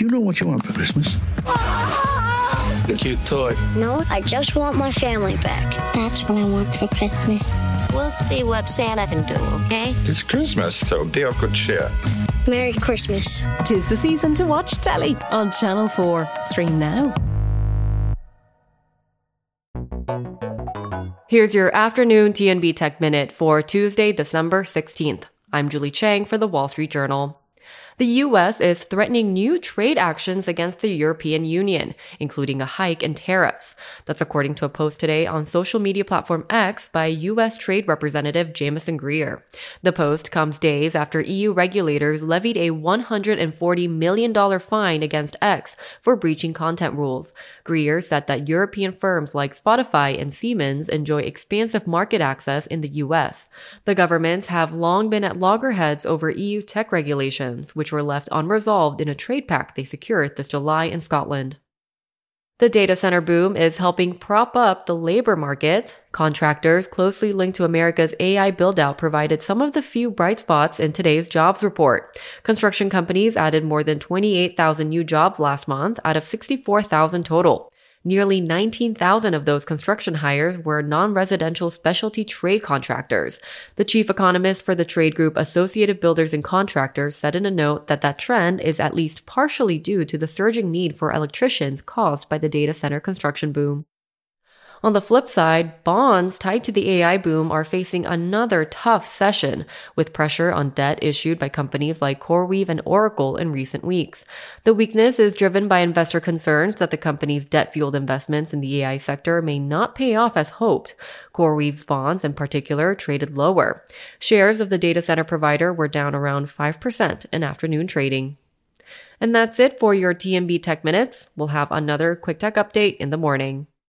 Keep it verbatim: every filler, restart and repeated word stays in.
Do you know what you want for Christmas? A cute toy. No, I just want my family back. That's what I want for Christmas. We'll see what Santa can do, okay? It's Christmas, so be of good cheer. Merry Christmas. 'Tis the season to watch telly on Channel four. Stream now. Here's your afternoon T N B Tech Minute for Tuesday, December sixteenth. I'm Julie Chang for The Wall Street Journal. The U S is threatening new trade actions against the European Union, including a hike in tariffs. That's according to a post today on social media platform X by U S Trade Representative Jamieson Greer. The post comes days after E U regulators levied a one hundred forty million dollars fine against X for breaching content rules. Greer said that European firms like Spotify and Siemens enjoy expansive market access in the U S. The governments have long been at loggerheads over E U tech regulations, which were left unresolved in a trade pact they secured this July in Scotland. The data center boom is helping prop up the labor market. Contractors closely linked to America's A I build-out provided some of the few bright spots in today's jobs report. Construction companies added more than twenty-eight thousand new jobs last month out of sixty-four thousand total. Nearly nineteen thousand of those construction hires were non-residential specialty trade contractors. The chief economist for the trade group Associated Builders and Contractors said in a note that that trend is at least partially due to the surging need for electricians caused by the data center construction boom. On the flip side, bonds tied to the A I boom are facing another tough session, with pressure on debt issued by companies like CoreWeave and Oracle in recent weeks. The weakness is driven by investor concerns that the company's debt-fueled investments in the A I sector may not pay off as hoped. CoreWeave's bonds, in particular, traded lower. Shares of the data center provider were down around five percent in afternoon trading. And that's it for your T N B Tech Minutes. We'll have another quick tech update in the morning.